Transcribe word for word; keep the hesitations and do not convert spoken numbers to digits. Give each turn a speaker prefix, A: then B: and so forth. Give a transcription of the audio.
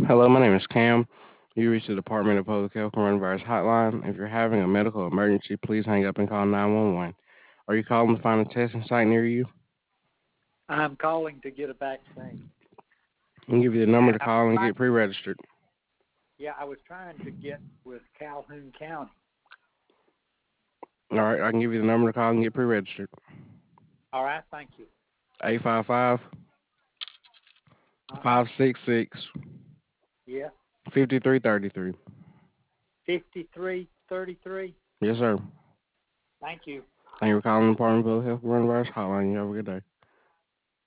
A: Hello, my name is Cam. You reached the Department of Public Health Coronavirus Hotline. If you're having a medical emergency, please hang up and call nine one one. Are you calling to find a testing site near you?
B: I'm calling to get a vaccine.
A: I can give you the number
B: And
A: to
B: I,
A: call and
B: I,
A: get pre-registered.
B: yeah, I was trying to get with Calhoun County.
A: All right, I can give you the number to call and get pre-registered.
B: All right, thank you.
A: Eight five five,
B: Uh-huh.
A: five six six,
B: Yeah,
A: five three three three.
B: fifty-three thirty-three.
A: Yes, sir.
B: Thank you.
A: Thank you for calling the Department of Public Health Coronavirus Hotline. You have a good day.